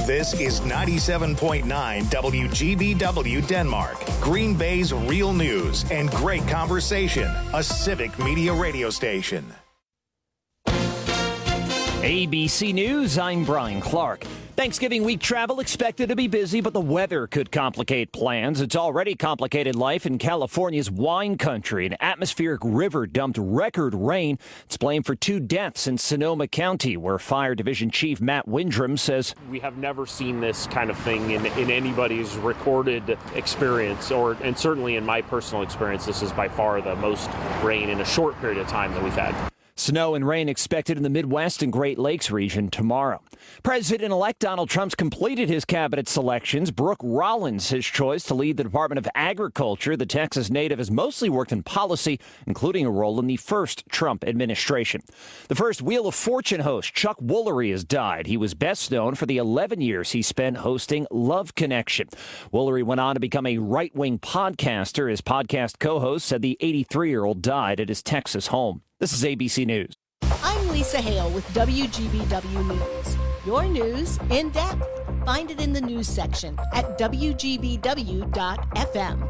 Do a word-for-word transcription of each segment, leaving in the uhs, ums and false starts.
This is ninety-seven point nine W G B W Denmark, Green Bay's real news and great conversation, a Civic Media radio station. A B C News, I'm Brian Clark. Thanksgiving week travel expected to be busy, but the weather could complicate plans. It's already complicated life in California's wine country. An atmospheric river dumped record rain. It's blamed for two deaths in Sonoma County, where Fire Division Chief Matt Windrum says, "We have never seen this kind of thing in, in anybody's recorded experience, or and certainly in my personal experience, this is by far the most rain in a short period of time that we've had." Snow and rain expected in the Midwest and Great Lakes region tomorrow. President-elect Donald Trump's completed his cabinet selections. Brooke Rollins, his choice to lead the Department of Agriculture. The Texas native has mostly worked in policy, including a role in the first Trump administration. The first Wheel of Fortune host, Chuck Woolery, has died. He was best known for the eleven years he spent hosting Love Connection. Woolery went on to become a right-wing podcaster. His podcast co-host said the eighty-three-year-old died at his Texas home. This is A B C News. I'm Lisa Hale with W G B W News. Your news in depth. Find it in the news section at W G B W dot F M.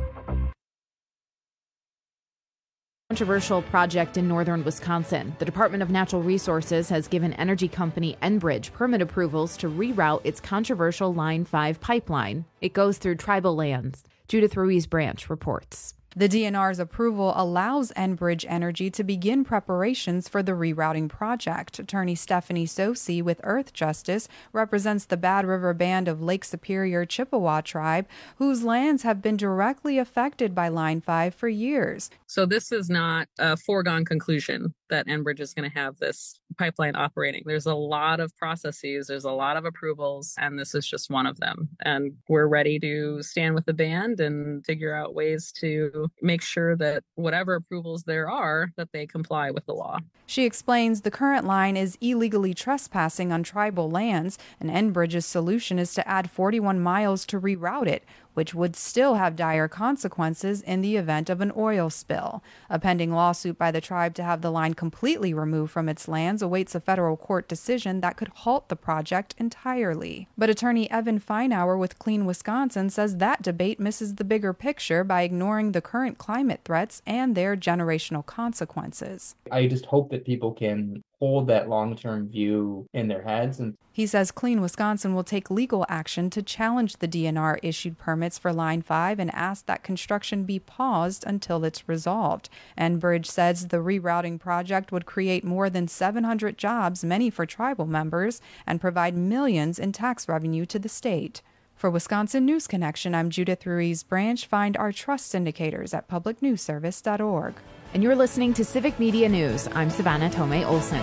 Controversial project in northern Wisconsin. The Department of Natural Resources has given energy company Enbridge permit approvals to reroute its controversial Line five pipeline. It goes through tribal lands. Judith Ruiz Branch reports. The D N R's approval allows Enbridge Energy to begin preparations for the rerouting project. Attorney Stephanie Sosi with Earth Justice represents the Bad River Band of Lake Superior Chippewa tribe, whose lands have been directly affected by Line five for years. So this is not a foregone conclusion that Enbridge is going to have this pipeline operating. There's a lot of processes, there's a lot of approvals, and this is just one of them. And we're ready to stand with the band and figure out ways to make sure that whatever approvals there are, that they comply with the law. She explains the current line is illegally trespassing on tribal lands, and Enbridge's solution is to add forty-one miles to reroute it, which would still have dire consequences in the event of an oil spill. A pending lawsuit by the tribe to have the line completely removed from its lands awaits a federal court decision that could halt the project entirely. But attorney Evan Feinauer with Clean Wisconsin says that debate misses the bigger picture by ignoring the current climate threats and their generational consequences. I just hope that people can hold that long-term view in their heads. And he says Clean Wisconsin will take legal action to challenge the D N R-issued permits for Line five and ask that construction be paused until it's resolved. Enbridge says the rerouting project would create more than seven hundred jobs, many for tribal members, and provide millions in tax revenue to the state. For Wisconsin News Connection, I'm Judith Ruiz Branch. Find our trust indicators at public news service dot org. And you're listening to Civic Media News. I'm Savannah Tomei Olson.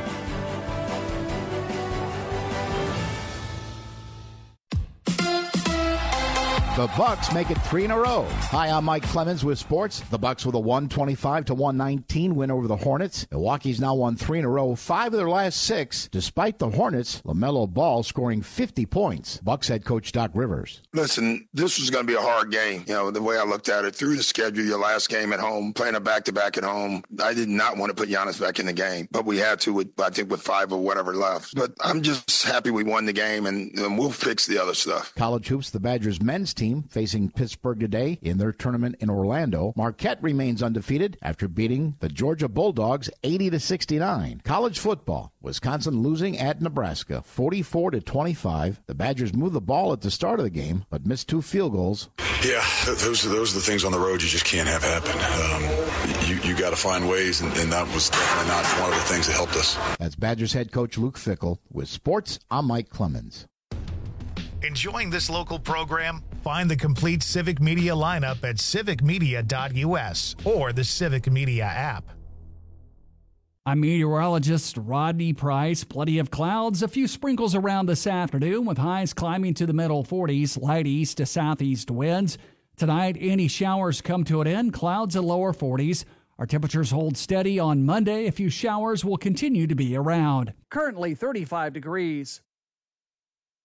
The Bucks make it three in a row. Hi, I'm Mike Clemens with sports. The Bucks with a one twenty-five to one nineteen win over the Hornets. Milwaukee's now won three in a row, five of their last six. Despite the Hornets, LaMelo Ball scoring fifty points. Bucks head coach Doc Rivers. Listen, this was going to be a hard game. You know, the way I looked at it, through the schedule, your last game at home, playing a back-to-back at home, I did not want to put Giannis back in the game, but we had to, with, I think, with five or whatever left. But I'm just happy we won the game, and, and we'll fix the other stuff. College hoops, the Badgers men's team facing Pittsburgh today in their tournament in Orlando. Marquette remains undefeated after beating the Georgia Bulldogs eighty to sixty-nine. College football, Wisconsin losing at Nebraska forty-four to twenty-five. The Badgers moved the ball at the start of the game, but missed two field goals. Yeah, those are, those are the things on the road you just can't have happen. Um, you you got to find ways, and, and that was definitely not one of the things that helped us. That's Badgers head coach Luke Fickell. With sports, I'm Mike Clemens. Enjoying this local program? Find the complete Civic Media lineup at civic media dot U S or the Civic Media app. I'm meteorologist Rodney Price. Plenty of clouds, a few sprinkles around this afternoon with highs climbing to the middle forties, light east to southeast winds. Tonight, any showers come to an end, clouds in lower forties. Our temperatures hold steady on Monday. A few showers will continue to be around. Currently thirty-five degrees.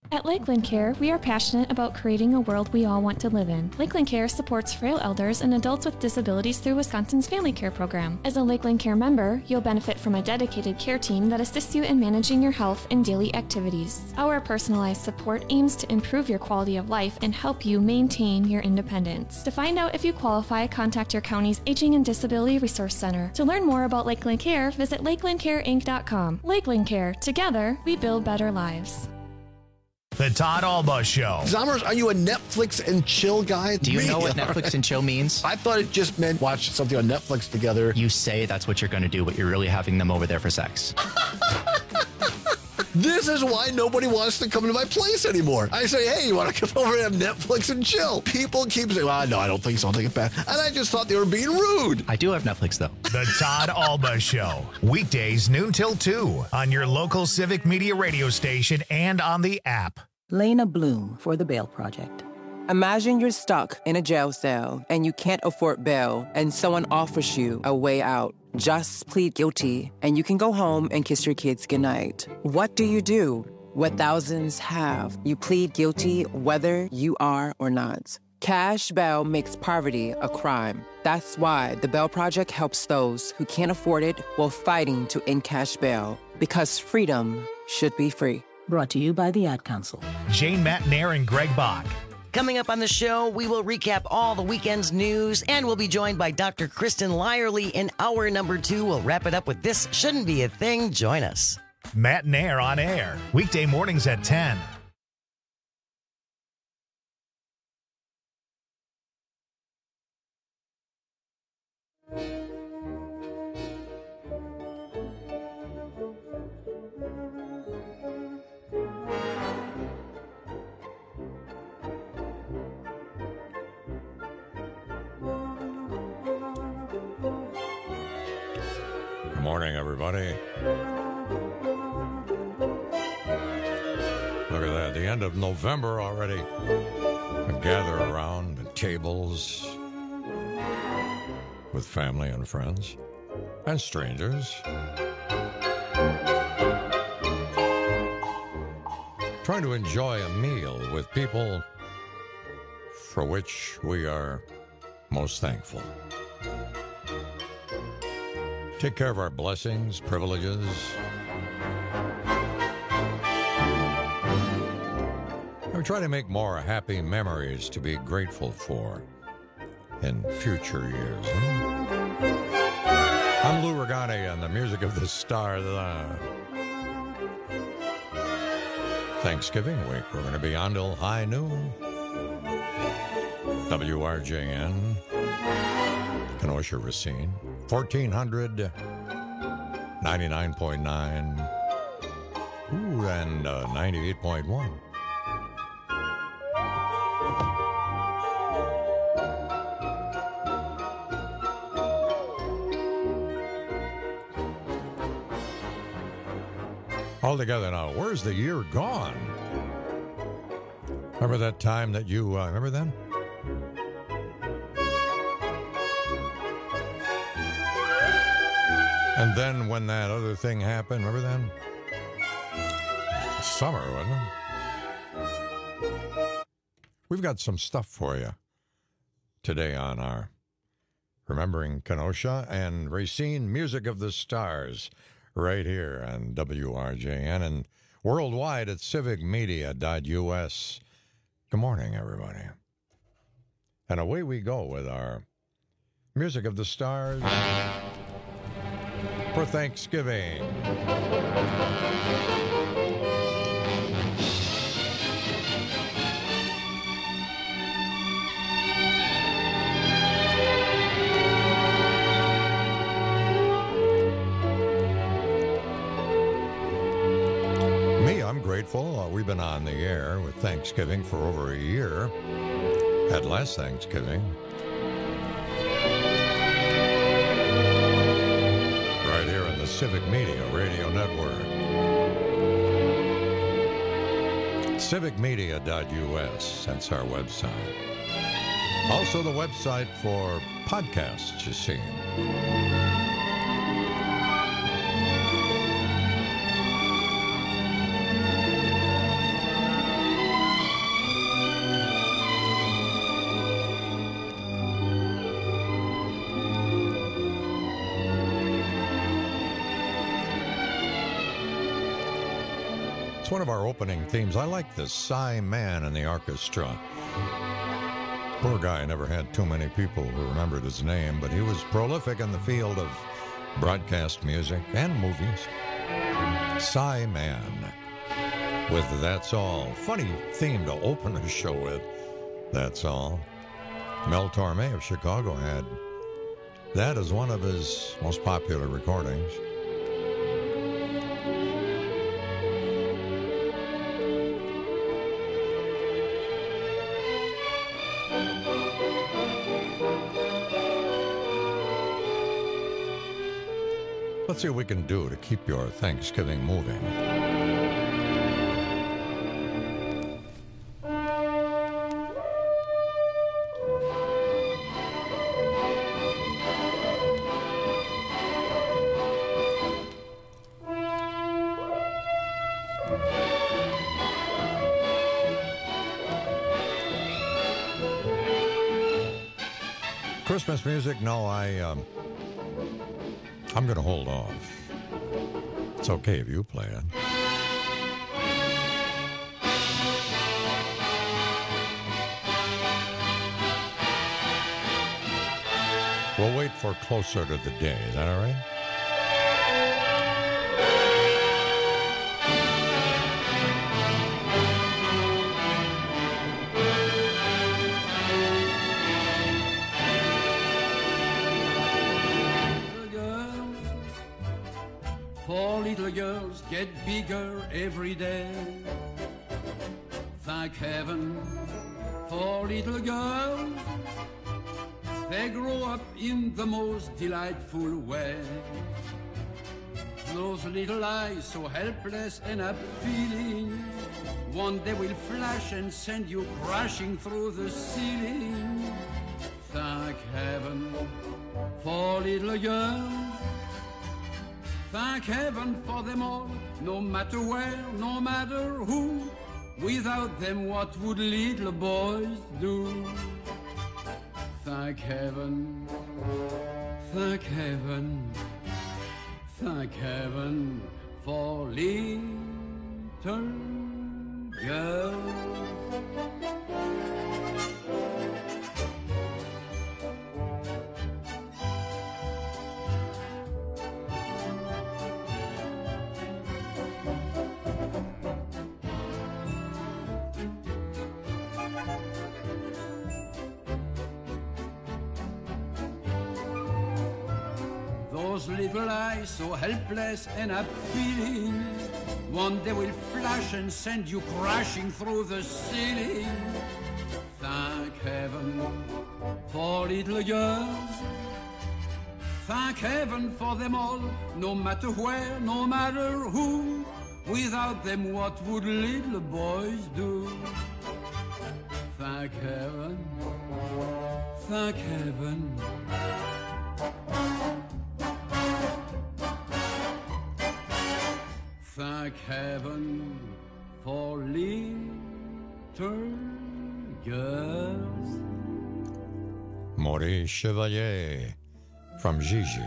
At Lakeland Care, we are passionate about creating a world we all want to live in. Lakeland Care supports frail elders and adults with disabilities through Wisconsin's Family Care Program. As a Lakeland Care member, you'll benefit from a dedicated care team that assists you in managing your health and daily activities. Our personalized support aims to improve your quality of life and help you maintain your independence. To find out if you qualify, contact your county's Aging and Disability Resource Center. To learn more about Lakeland Care, visit lakeland care inc dot com. Lakeland Care. Together, we build better lives. The Todd Alba Show. Zommers, are you a Netflix and chill guy? Do you Me? know what Netflix and chill means? I thought it just meant watch something on Netflix together. You say that's what you're going to do, but you're really having them over there for sex. This is why nobody wants to come to my place anymore. I say, hey, you want to come over and have Netflix and chill? People keep saying, well, no, I don't think so. I'll take it back. And I just thought they were being rude. I do have Netflix, though. The Todd Alba Show. Weekdays, noon till two on your local Civic Media radio station and on the app. Lena Bloom for the Bail Project. Imagine you're stuck in a jail cell and you can't afford bail and someone offers you a way out. Just plead guilty and you can go home and kiss your kids goodnight. What do you do? What thousands have. You plead guilty whether you are or not. Cash bail makes poverty a crime. That's why the Bail Project helps those who can't afford it while fighting to end cash bail. Because freedom should be free. Brought to you by the Ad Council. Jane Matnair and Greg Bach. Coming up on the show, we will recap all the weekend's news, and we'll be joined by Doctor Kristen Lyerly in hour number two. We'll wrap it up with This Shouldn't Be a Thing. Join us. Matnair on air, weekday mornings at ten. Good morning, everybody. Look at that, the end of November already. We gather around the tables with family and friends and strangers. Trying to enjoy a meal with people for which we are most thankful. Take care of our blessings, privileges. We try to make more happy memories to be grateful for in future years. Huh? I'm Lou Regani on the Music of the Stars. Uh, Thanksgiving week, we're going to be on till high noon. W R J N, Kenosha, Racine, fourteen hundred, ninety-nine point nine, ooh, and uh, ninety-eight point one. All together now, where's the year gone? Remember that time that you, uh, remember then? And then when that other thing happened, remember then? Summer, wasn't it? We've got some stuff for you today on our Remembering Kenosha and Racine Music of the Stars right here on W R J N and worldwide at civic media dot U S. Good morning, everybody. And away we go with our Music of the Stars for Thanksgiving. Me, I'm grateful. Uh, we've been on the air with Thanksgiving for over a year. Had last Thanksgiving. Right here in the Civic Media Radio Network. civic media dot U S, that's our website. Also the website for podcasts, you see. It's one of our opening themes. I like this Cy Mann in the orchestra. Poor guy never had too many people who remembered his name, but he was prolific in the field of broadcast music and movies. Cy Mann with That's All. Funny theme to open a show with. That's All. Mel Torme of Chicago had that as one of his most popular recordings. Let's see what we can do to keep your Thanksgiving moving. Christmas music? No, I, um, I'm going to hold off. It's okay if you play it. We'll wait for Closer to the Day. Is that all right? Get bigger every day. Thank heaven for little girls. They grow up in the most delightful way. Those little eyes so helpless and appealing, one day will flash and send you crashing through the ceiling. Thank heaven for little girls. Thank heaven for them all, no matter where, no matter who. Without them, what would little boys do? Thank heaven, thank heaven, thank heaven for little girls. Those little eyes so helpless and appealing, one day will flash and send you crashing through the ceiling. Thank heaven for little girls. Thank heaven for them all, no matter where, no matter who. Without them, what would little boys do? Thank heaven, thank heaven. Thank heaven for little girls. Maurice Chevalier from Gigi.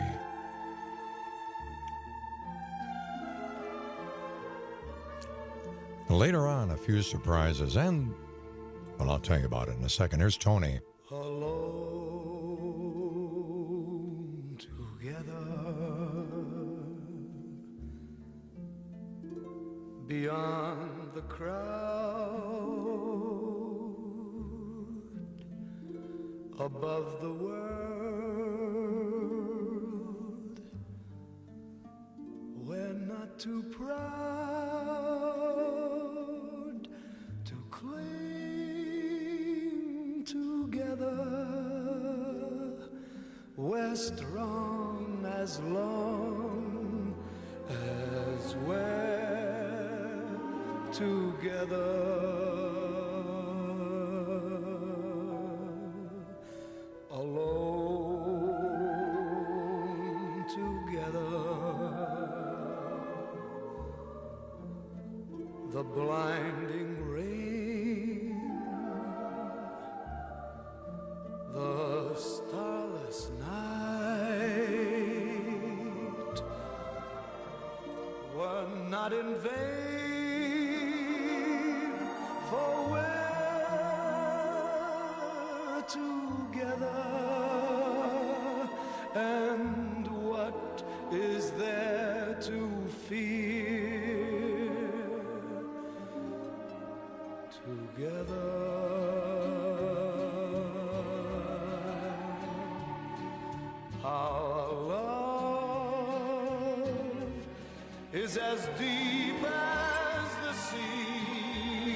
Later on, a few surprises, and, well, I'll tell you about it in a second. Here's Tony. Alone together beyond the crowd, above the world, we're not too proud to cling together. We're strong as long as we're together. Alone together. The blinding rain, the starless night were not in vain. to fear together. Our love is as deep as the sea.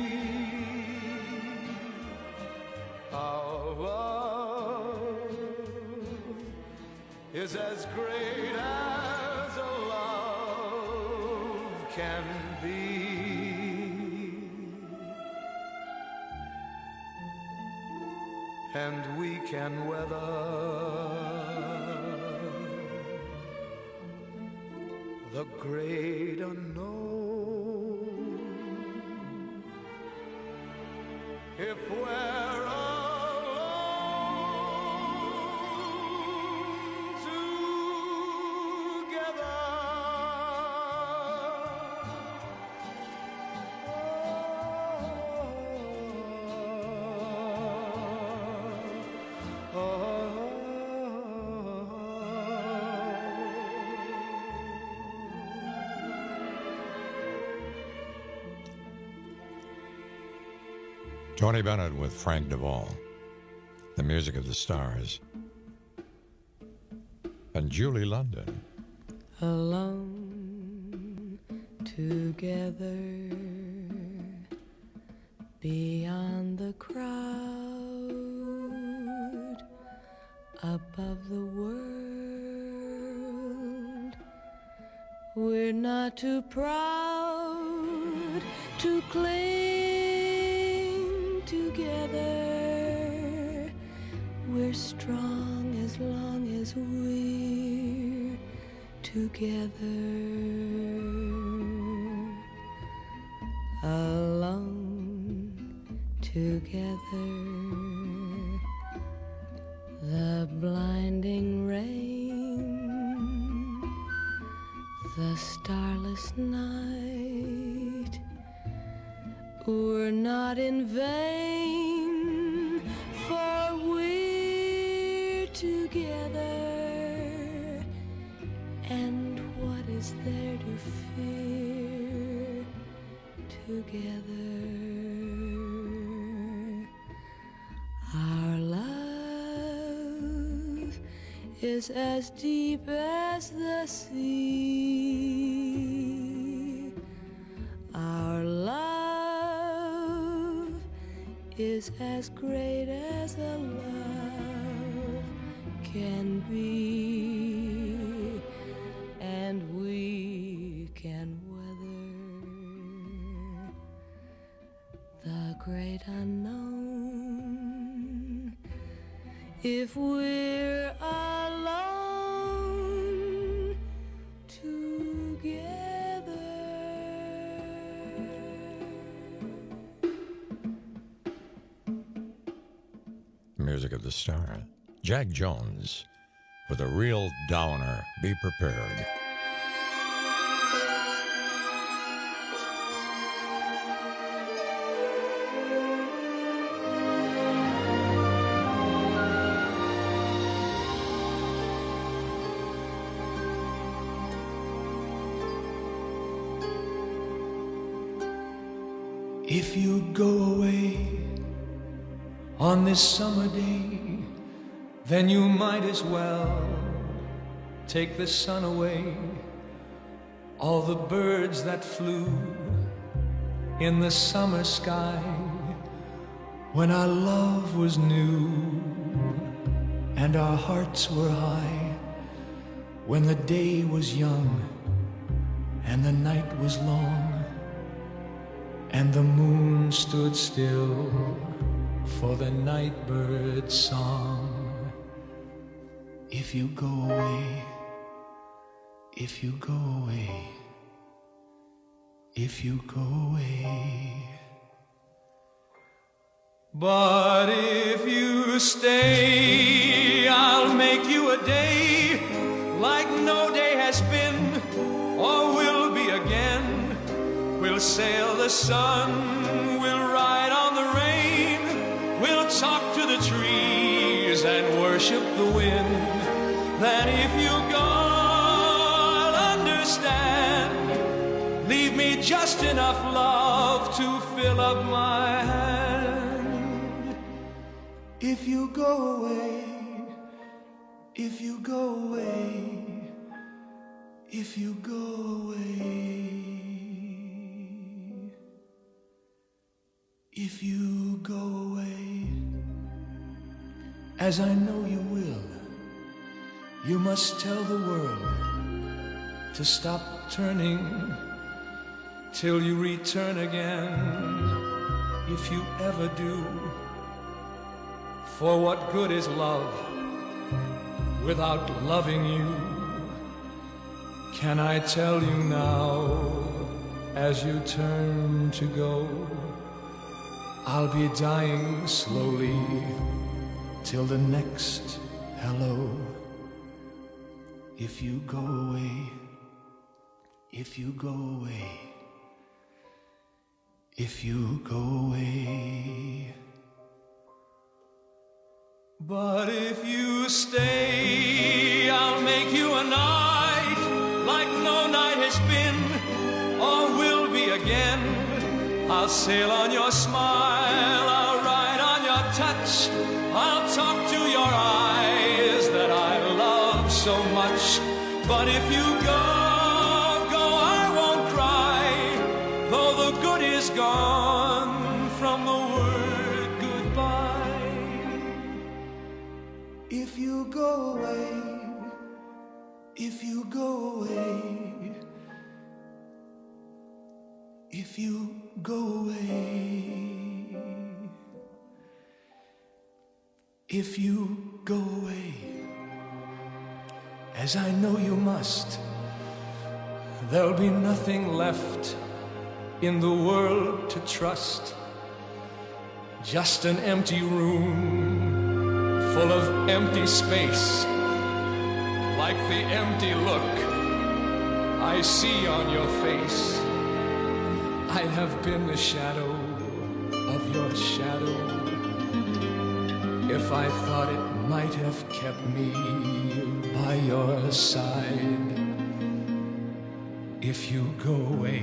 Our love is as great as a love can be. And we can weather the great unknown if we're alone together. Oh, oh, Tony Bennett with Frank Duvall, The Music of the Stars, and Julie London. Alone together beyond the crowd, above the world, we're not too proud to cling together. We're strong as long as we're together. Alone together, the blinding rain, the starless night, we're not in vain, for we're together. And what is there to fear together? Our love is as deep as the sea. Our love is as great as a love can be, and we can weather the great unknown if we're alone together. Music of the Star. Jack Jones with a real downer. Be prepared. If you go away on this summer day, then you might as well take the sun away. All the birds that flew in the summer sky when our love was new and our hearts were high, when the day was young and the night was long and the moon stood still for the nightbird's song. If you go away, if you go away, if you go away. But if you stay, I'll make you a day like no day has been or will be again. We'll sail the sun, we'll ride on the rain, we'll talk to the trees and worship the wind. Then if you go, I'll understand. just enough love to fill up my hand. If you go away, if you go away, if you go away, if you go away, as I know you will, you must tell the world to stop turning till you return again, if you ever do. For what good is love without loving you? Can I tell you now, as you turn to go, I'll be dying slowly till the next hello. If you go away, if you go away, if you go away. But if you stay, I'll make you a night like no night has been or will be again. I'll sail on your smile, I'll ride on your touch, I'll talk to your eyes that I love so much. But if you go, gone from the word goodbye. If you go away, if you go away, if you go away, if you go away, as I know you must, there'll be nothing left in the world to trust. Just an empty room full of empty space, like the empty look I see on your face. I'd have been the shadow of your shadow if I thought it might have kept me by your side. If you go away,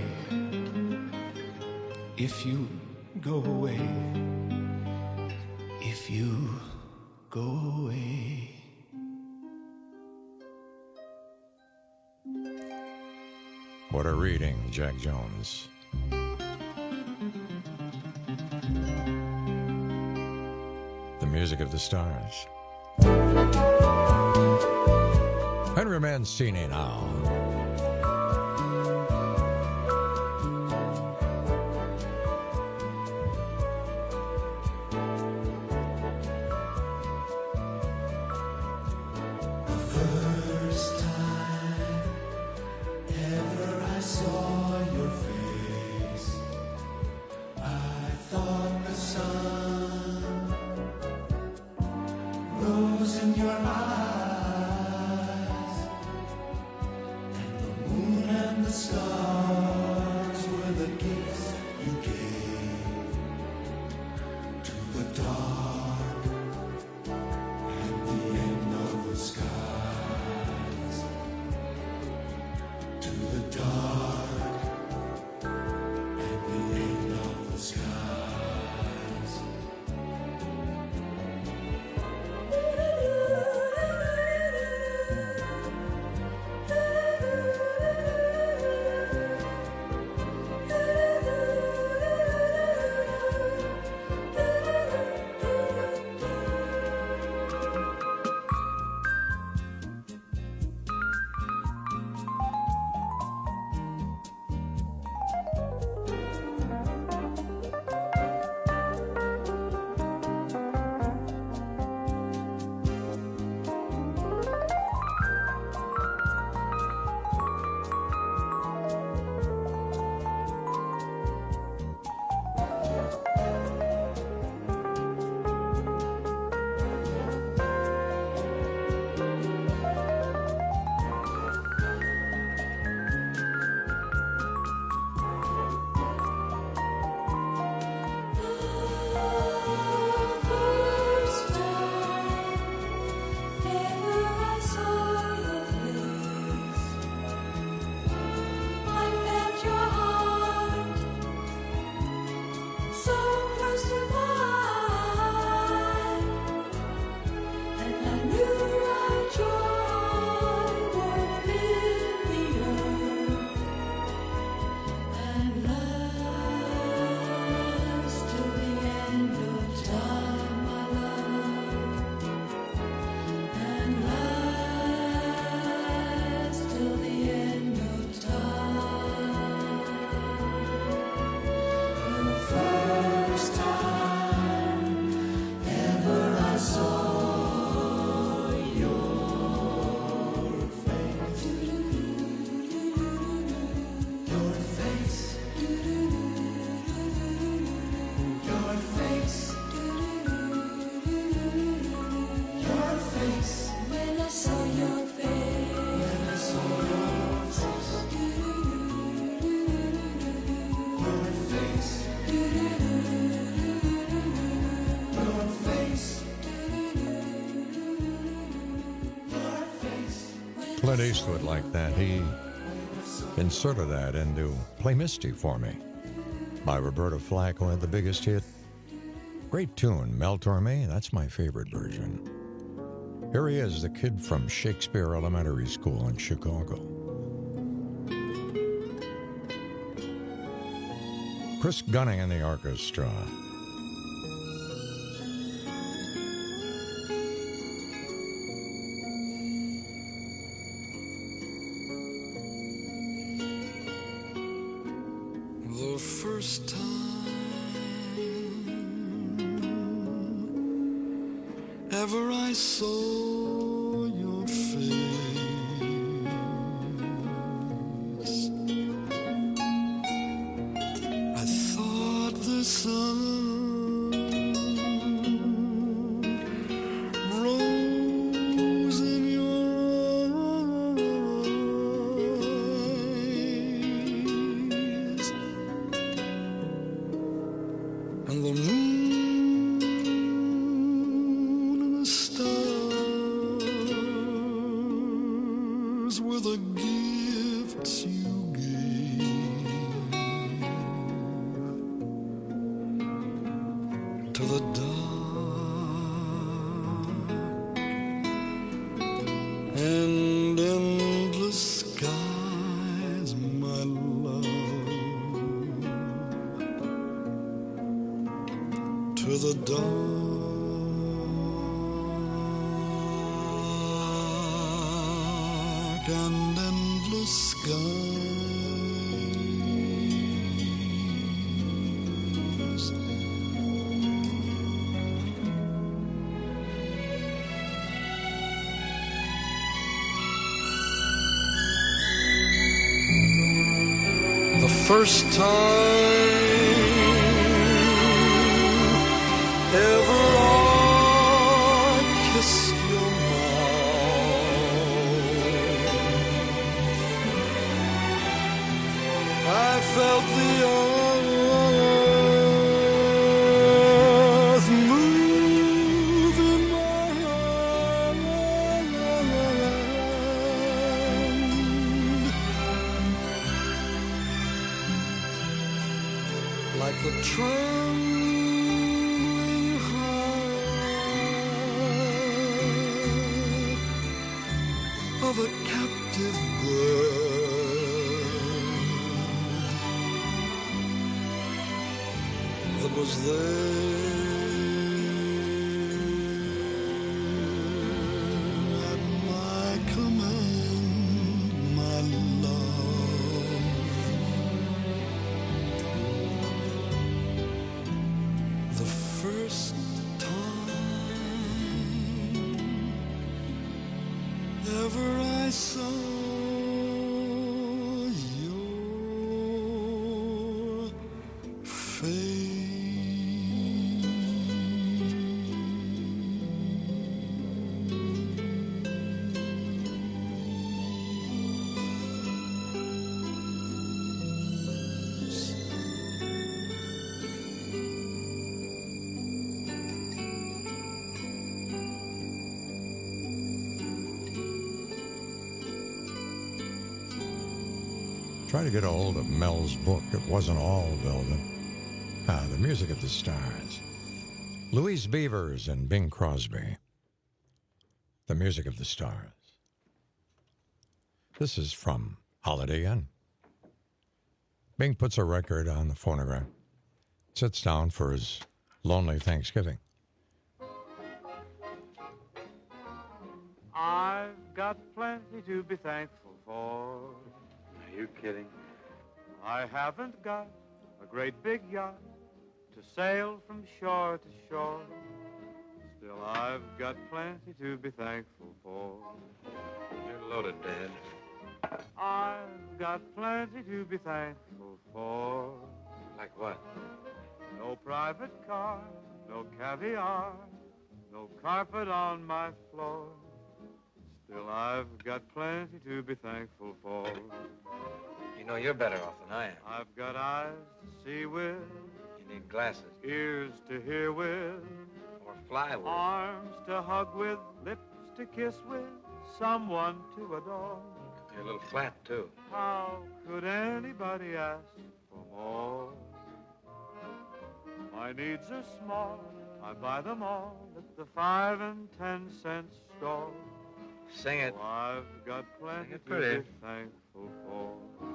if you go away, if you go away. What a reading, Jack Jones. The music of the stars. Henry Mancini now. face, your face. When I saw your face, when I saw your face, your face, your face, your face. Clint Eastwood like that. He inserted that into Play Misty for Me by Roberta Flack, who had the biggest hit. Great tune, Mel Torme. That's my favorite version. Here he is, the kid from Shakespeare Elementary School in Chicago. Chris Gunning and the orchestra. The first time ever I saw your face, I thought the sun rose in your eyes, and the moon and the stars were the gifts you gave to the dark and endless skies, my love, to the dark and endless skies. The first time ever I kissed your mouth, I felt the earth move in my hand, like the trembling heart of a captive bird that was there at my command, my love. The first time ever I saw your face. Try to get a hold of Mel's book. It wasn't all velvet. Ah, The Music of the Stars. Louise Beavers and Bing Crosby. The Music of the Stars. This is from Holiday Inn. Bing puts a record on the phonograph, sits down for his lonely Thanksgiving. I've got plenty to be thankful for. Are you kidding? I haven't got a great big yacht to sail from shore to shore. Still, I've got plenty to be thankful for. You're loaded, Dad. I've got plenty to be thankful for. Like what? No private car, no caviar, no carpet on my floor. Still, I've got plenty to be thankful for. You know you're better off than I am. I've got eyes to see with, You need glasses. ears to hear with, Or fly with. arms to hug with, lips to kiss with, someone to adore. You're a little flat, too. How could anybody ask for more? My needs are small, I buy them all at the five and ten cent store. Sing it. Oh, I've got plenty it to pretty. be thankful for.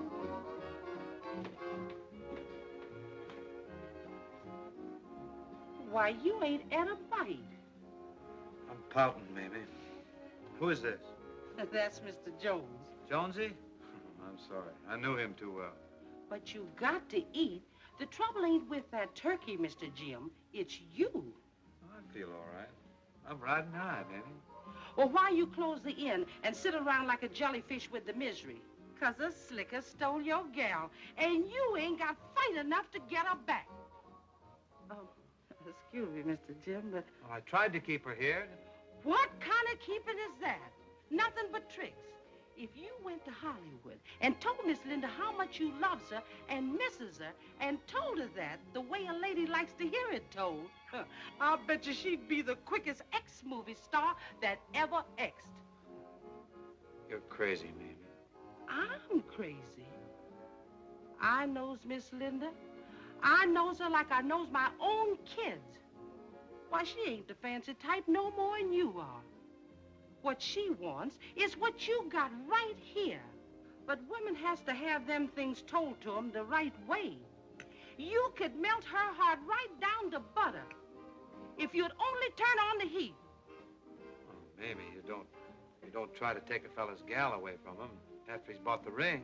Why, you ain't ate a bite. I'm pouting, Mamie. Who is this? That's Mister Jones. Jonesy? I'm sorry. I knew him too well. But you got to eat. The trouble ain't with that turkey, Mister Jim. It's you. I feel all right. I'm riding high, Mamie. Well, why you close the inn and sit around like a jellyfish with the misery? 'Cause a slicker stole your gal, and you ain't got fight enough to get her back. Oh, excuse me, Mister Jim, but Well, I tried to keep her here. what kind of keeping is that? Nothing but tricks. If you went to Hollywood and told Miss Linda how much you loves her and misses her and told her that the way a lady likes to hear it told, huh, I'll bet you she'd be the quickest ex-movie star that ever exed. You're crazy, Mamie. I'm crazy. I knows Miss Linda. I knows her like I knows my own kids. Why, she ain't the fancy type no more than you are. What she wants is what you got right here. But women has to have them things told to them the right way. You could melt her heart right down to butter if you'd only turn on the heat. Oh, Mamie, you don't, you don't try to take a fella's gal away from him after he's bought the ring.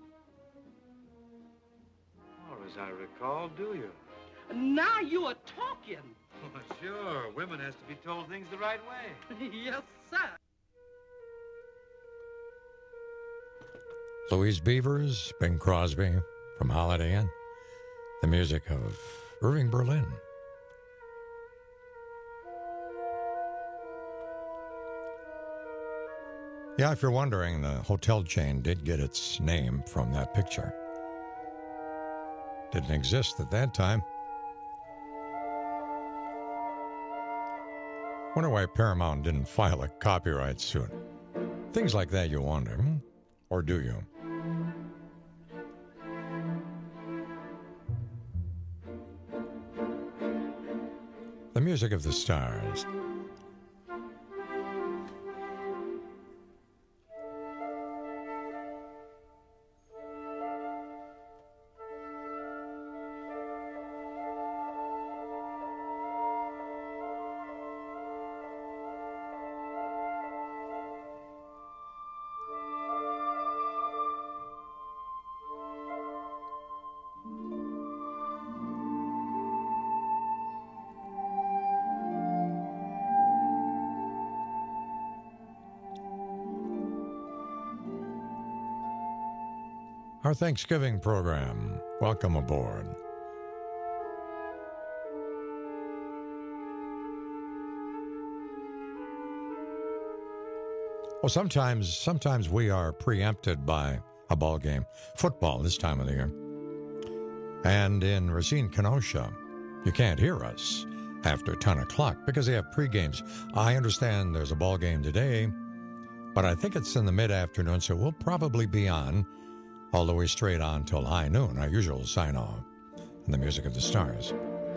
Or as I recall, do you? Now you are talking. Well, sure. Women has to be told things the right way. Yes, sir. Louise Beavers, Bing Crosby from Holiday Inn. The music of Irving Berlin. Yeah, if you're wondering, the hotel chain did get its name from that picture. Didn't exist at that time. Wonder why Paramount didn't file a copyright suit. Things like that you wonder, hmm? Or do you? The music of the stars. Our Thanksgiving program. Welcome aboard. Well, sometimes, sometimes we are preempted by a ball game, football this time of the year. And in Racine, Kenosha, you can't hear us after ten o'clock because they have pre-games. I understand there's a ball game today, but I think it's in the mid-afternoon, so we'll probably be on all the way straight on till high noon, our usual sign-off, and the music of the stars.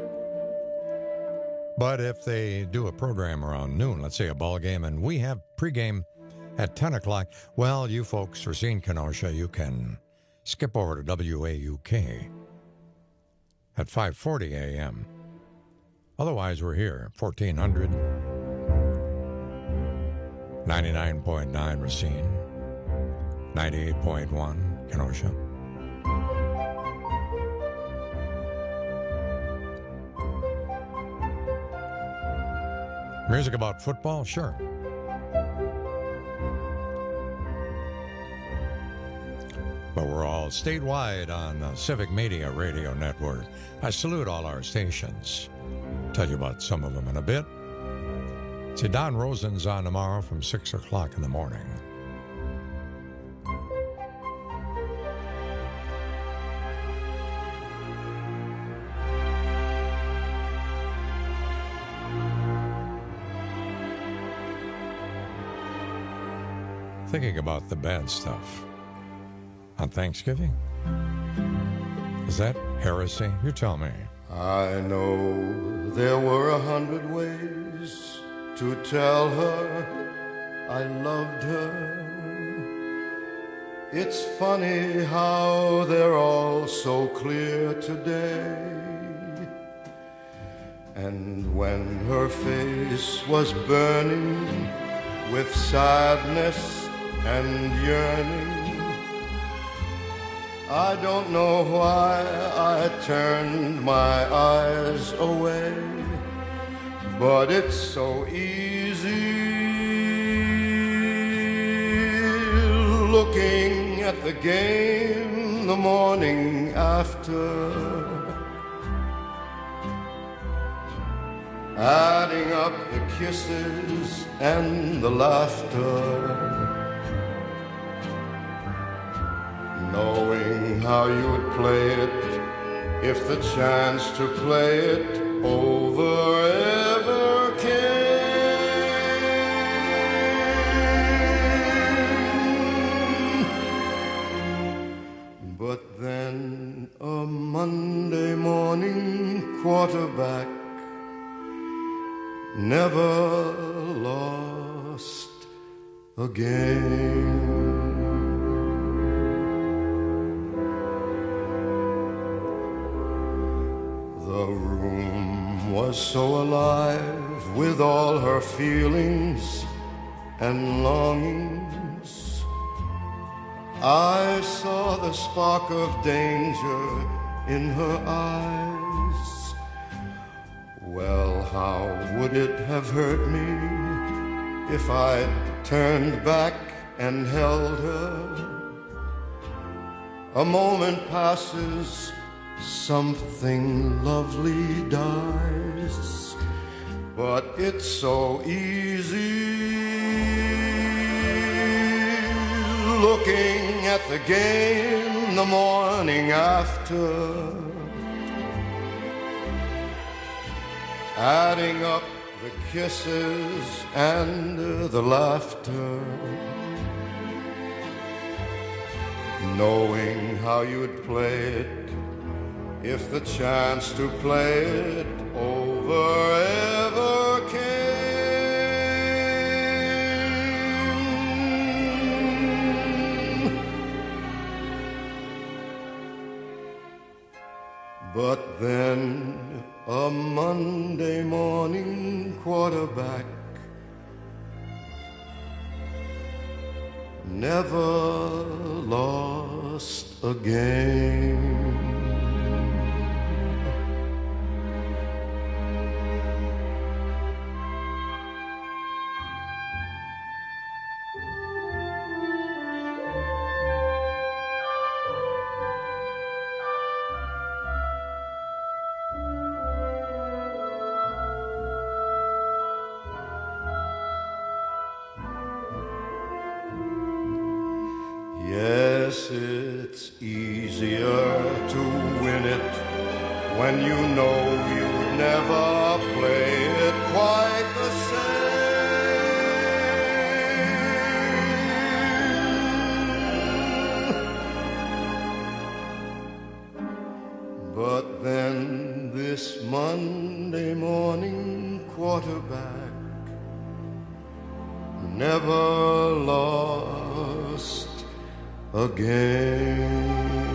But if they do a program around noon, let's say a ball game, and we have pregame at ten o'clock, well, you folks, Racine, Kenosha, you can skip over to W A U K at five forty a.m. Otherwise, we're here, fourteen hundred, ninety-nine point nine Racine, ninety-eight point one Kenosha. Music about football? Sure. but we're all statewide on the Civic Media Radio Network. I salute all our stations. Tell you about some of them in a bit. See, Don Rosen's on tomorrow from six o'clock in the morning. Thinking about the bad stuff on Thanksgiving? Is that heresy? You tell me. I know there were a hundred ways to tell her I loved her. It's funny how they're all so clear today. And when her face was burning with sadness and yearning, I don't know why I turned my eyes away, but it's so easy looking at the game the morning after, adding up the kisses and the laughter, knowing how you'd play it if the chance to play it over ever came. But then a Monday morning quarterback never lost a game. The room was so alive with all her feelings and longings. I saw the spark of danger in her eyes. Well, how would it have hurt me if I'd turned back and held her? A moment passes, something lovely dies, but it's so easy looking at the game the morning after, adding up the kisses and the laughter, knowing how you'd play it if the chance to play it over ever came. But then a Monday morning quarterback never lost a game. Yes, it's easier to win it when you know you never play it quite the same. But then this Monday morning quarterback never lost a game.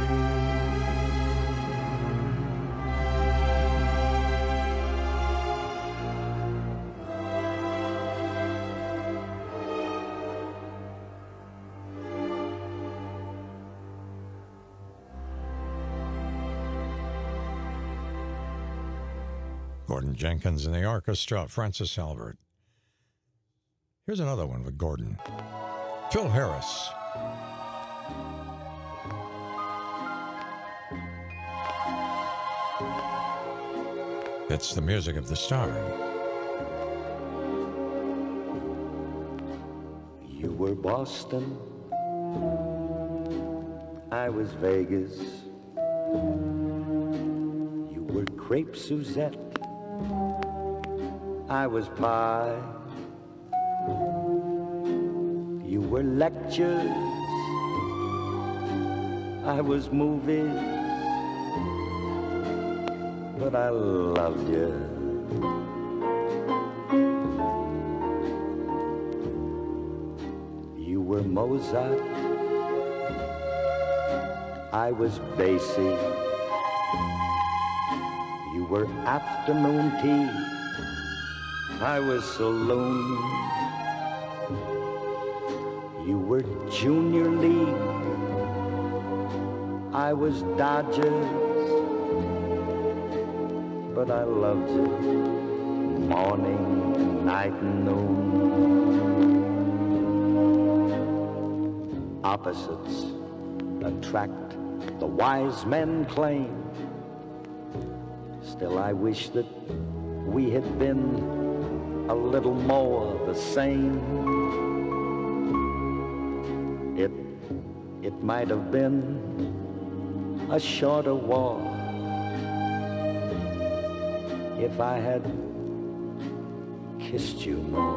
Gordon Jenkins and the orchestra, Francis Albert. Here's another one with Gordon. Phil Harris. It's the music of the stars. You were Boston, I was Vegas. You were Crepe Suzette, I was pie. You were lectures, I was movies, but I loved you. You were Mozart, I was Basie. You were afternoon tea, I was saloon. You were Junior League, I was Dodgers, but I loved you morning, night, and noon. Opposites attract, the wise men claim. Still I wish that we had been a little more the same. It, it might have been a shorter war if I had kissed you more.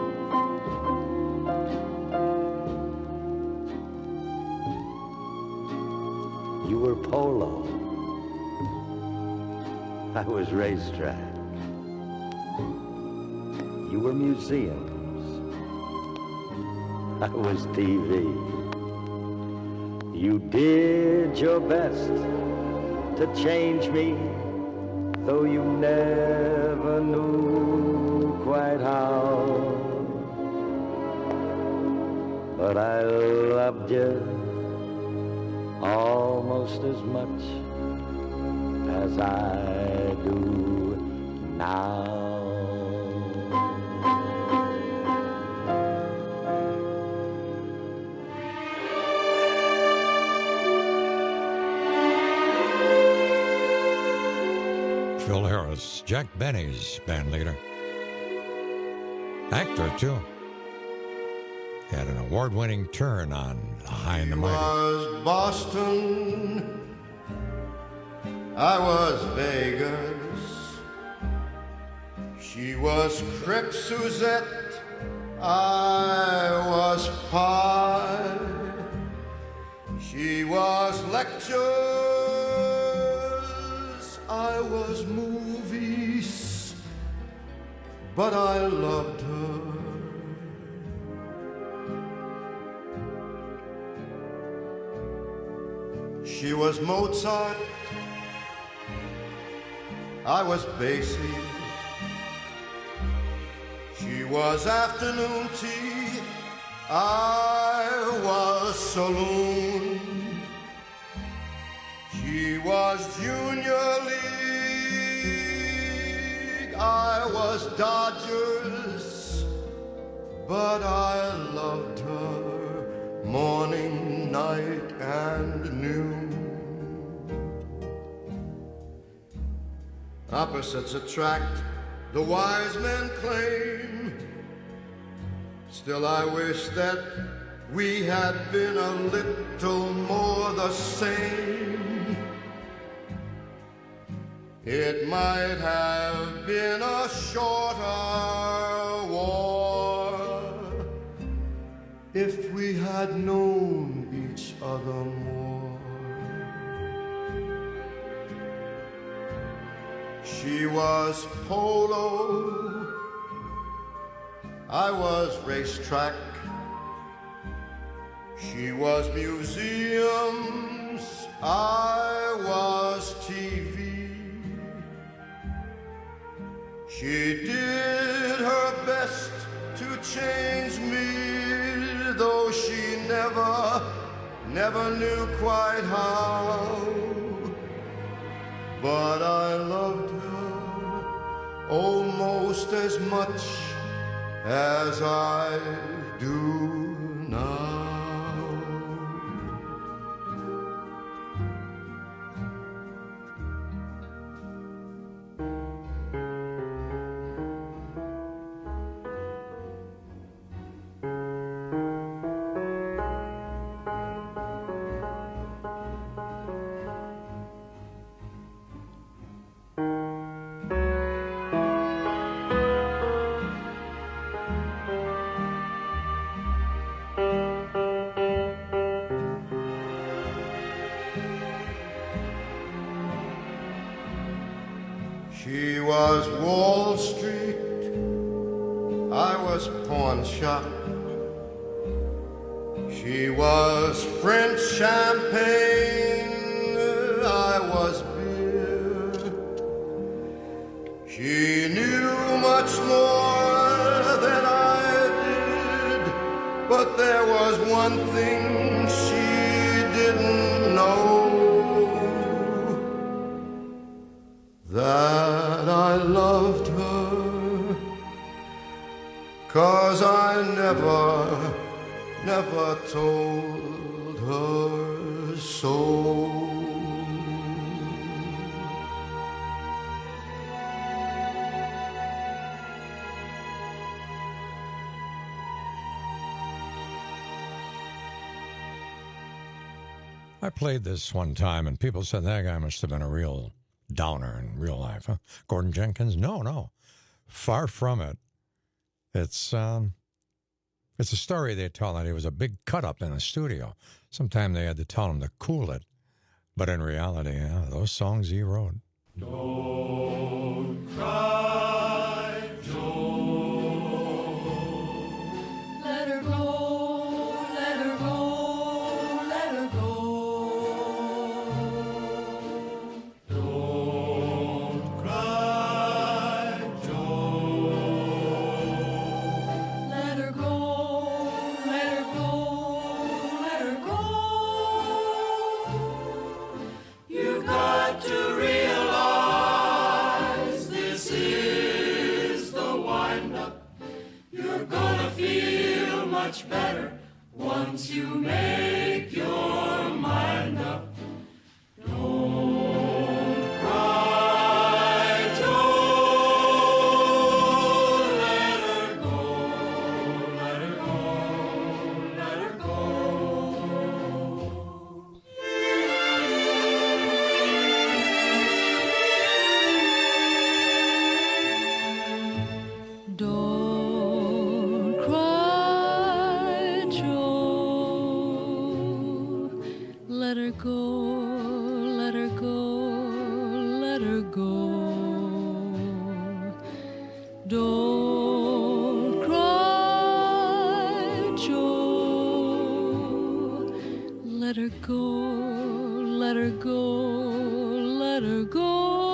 You were polo, I was racetrack. You were museums, I was T V. You did your best to change me, though you never knew quite how. But I loved you almost as much as I do now. Phil Harris, Jack Benny's band leader. Actor, too. Had an award-winning turn on High and the Mighty. Was Boston, I was Vegas. She was Crepe Suzette, I was pie. She was lectures, I was movies, but I loved her. She was Mozart, I was Basie. She was afternoon tea, I was saloon. She was junior league, I was Dodgers, but I loved her morning, night, and noon. Opposites attract, the wise men claim. Still I wish that we had been a little more the same. It might have been a shorter war if we had known each other more. She was polo, I was racetrack. She was museums, I was T V. She did her best to change me, though she never, never knew quite how. But I loved her almost as much as I do now. She was Wall Street, I was pawn shop. She was French champagne, I was beer. She knew much more than I did, but there was one thing she didn't know, that I loved her, 'cause I never, never told her so. I played this one time, and people said that guy must have been a real downer in real life. Huh? Gordon Jenkins? No, no. Far from it. It's um, it's a story they tell that he was a big cut-up in the studio. Sometimes they had to tell him to cool it. But in reality, yeah, those songs he wrote. Don't cry, Joe. Let her go, let her go, let her go. Don't cry, Joe. Let her go, let her go, let her go. You got to realize this is the wind-up. You're gonna feel much better once you make your mind up. Don't cry, Joe. Let her go, let her go, let her go. Don't cry, Joe. Let her go, let her go, let her go. Don't cry, Joe. Let her go, let her go, let her go.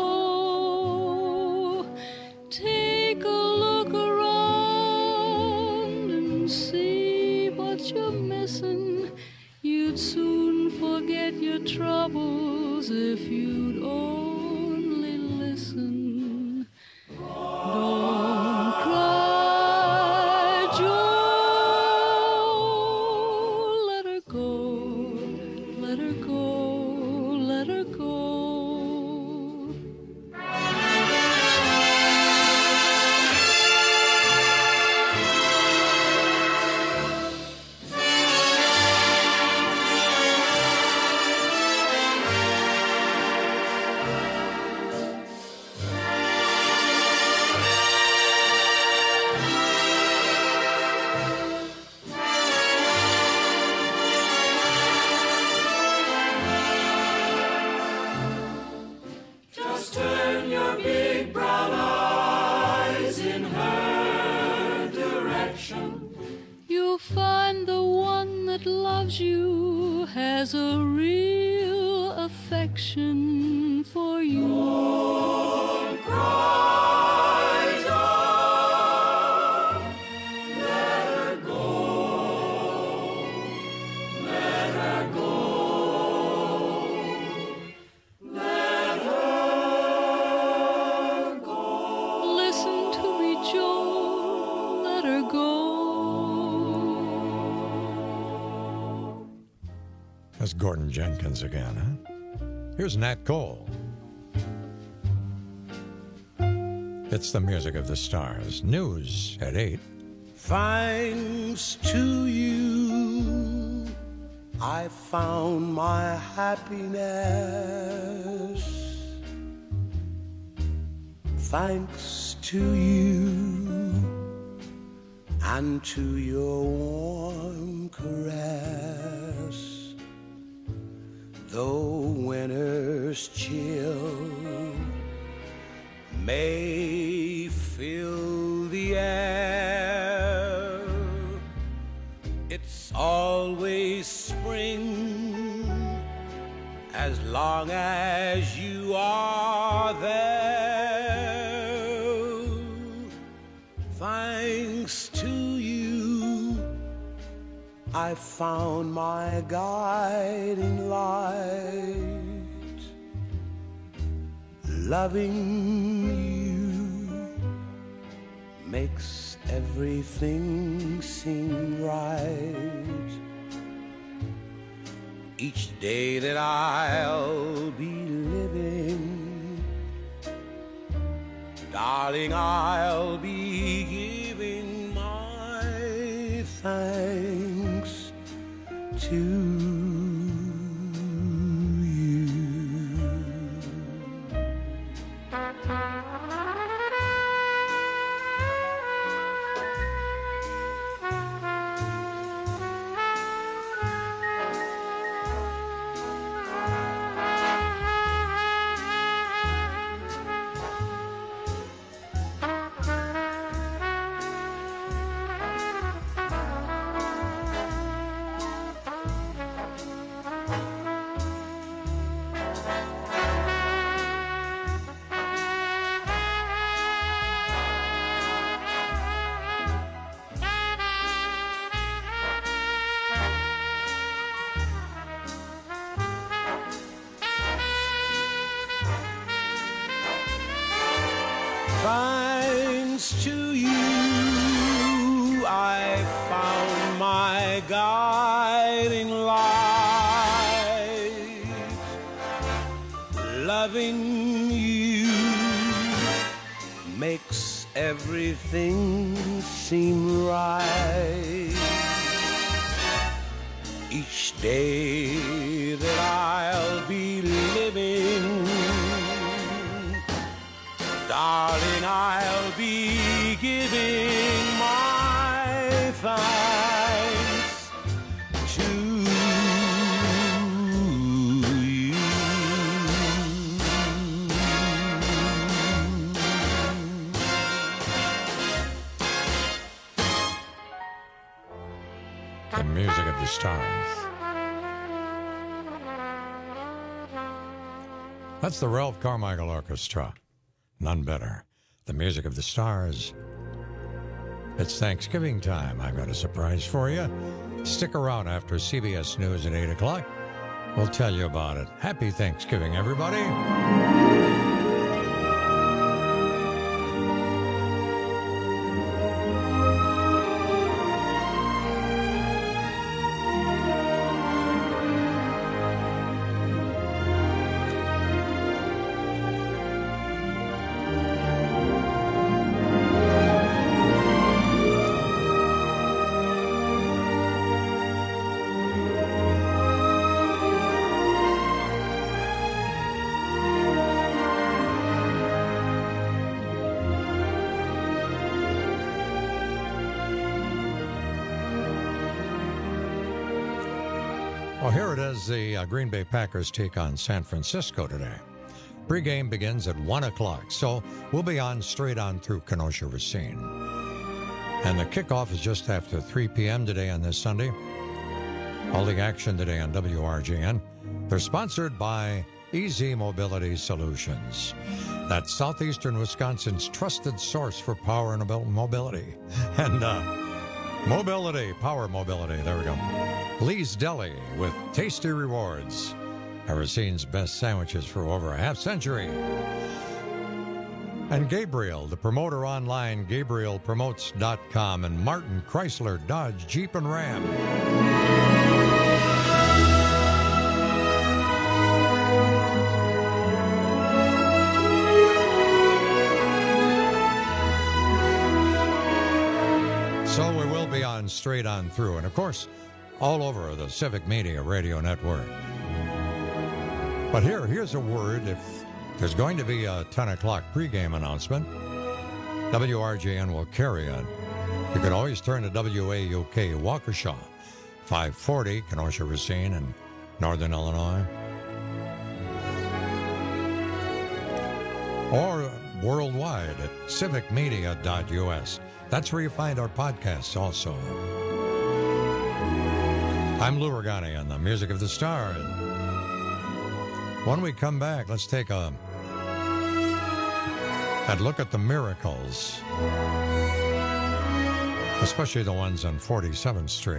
Take a look around and see what you're missing. You'd soon forget your troubles if you'd only listen. Don't cry, Joe. Let her go, let her go, let her go. Just turn your big brown eyes in her direction. You'll find the one that loves you has a real affection for you. Don't cry, John. Let her go. Let her go. Let her go. Listen to me, Joe. Let her go. That's Gordon Jenkins again, huh? Here's Nat Cole. It's the music of the stars. News at eight. Thanks to you, I found my happiness. Thanks to you and to your warm caress. Though winter's chill may fill the air. It's always spring as long as you are there. Thanks to you, I found my guiding light. Loving you makes everything seem right. Each day that I'll be living, darling, I'll be giving my thanks to you. Thanks to you, I found my guiding light. Loving you makes everything seem right. Each day that I'll be living, darling, I'll be giving my thanks to you. The music of the stars. That's the Ralph Carmichael Orchestra. None better. The music of the stars. It's Thanksgiving time. I've got a surprise for you. Stick around after C B S News at eight o'clock. We'll tell you about it. Happy Thanksgiving, everybody. Well, here it is, the uh, Green Bay Packers take on San Francisco today. Pre-game begins at one o'clock, so we'll be on straight on through Kenosha Racine. And the kickoff is just after three p.m. today on this Sunday. All the action today on W R J N. They're sponsored by Easy Mobility Solutions. That's southeastern Wisconsin's trusted source for power and mobility. And uh, mobility, power mobility, there we go. Lee's Deli with tasty rewards. Racine's best sandwiches for over a half century. And Gabriel, the promoter online, Gabriel Promotes dot com, and Martin Chrysler, Dodge, Jeep, and Ram. So we will be on straight on through, and of course, all over the Civic Media Radio Network. But here, here's a word. If there's going to be a ten o'clock pregame announcement, W R J N will carry it. You can always turn to W A U K Waukesha, five forty, Kenosha Racine in Northern Illinois. Or worldwide at civic media dot u s. That's where you find our podcasts also. I'm Lou Ragani on the Music of the Stars. When we come back, let's take a, a look at the miracles, especially the ones on forty-seventh Street.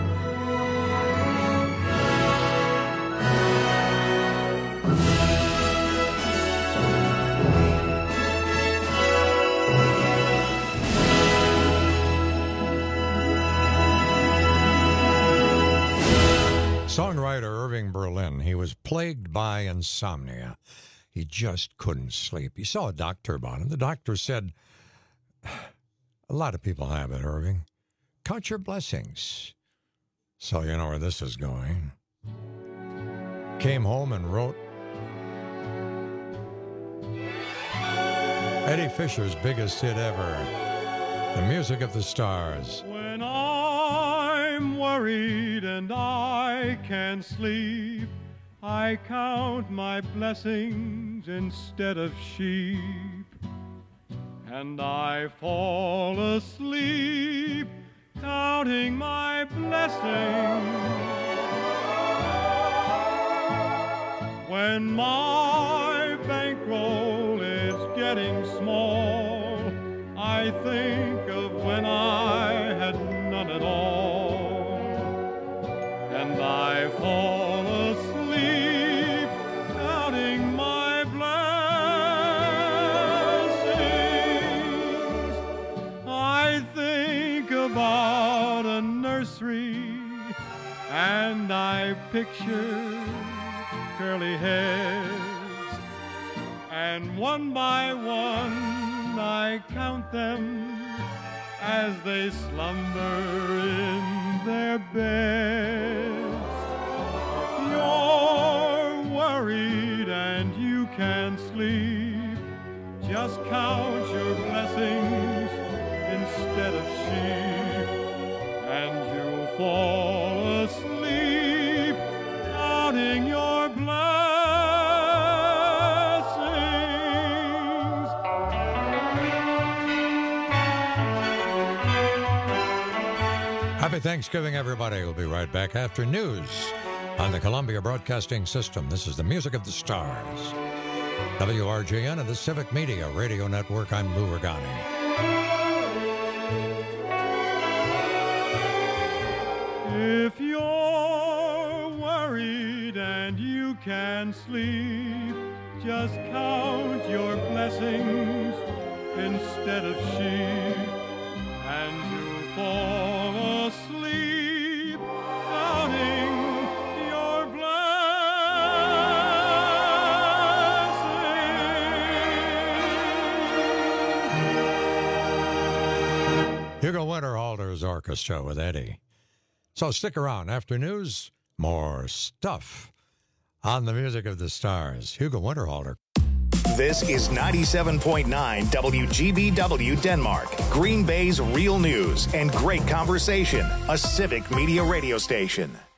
Songwriter Irving Berlin, he was plagued by insomnia. He just couldn't sleep. He saw a doctor about it. The doctor said, a lot of people have it, Irving. Count your blessings. So you know where this is going. Came home and wrote Eddie Fisher's biggest hit ever, The Music of the Stars. When I'm worried and I can't sleep, I count my blessings instead of sheep, and I fall asleep counting my blessings. When my bankroll is getting small, I think of when I had none at all, and I fall asleep counting my blessings. I think about a nursery, and I picture curly heads, and one by one I count them as they slumber in their beds. You're worried and you can't sleep, just count your blessings instead of sheep, and you'll fall asleep counting your blessings. Happy Thanksgiving, everybody. We'll be right back after news on the Columbia Broadcasting System. This is the Music of the Stars. W R J N and the Civic Media Radio Network. I'm Lou Ragani. If you're worried and you can't sleep, just count your blessings instead of sheep, and you'll fall asleep counting your blessings. Hugo Winterhalter's Orchestra with Eddie. So stick around. After news, more stuff on the Music of the Stars. Hugo Winterhalter. This is ninety-seven point nine W G B W Denmark, Green Bay's real news and great conversation, a civic media radio station.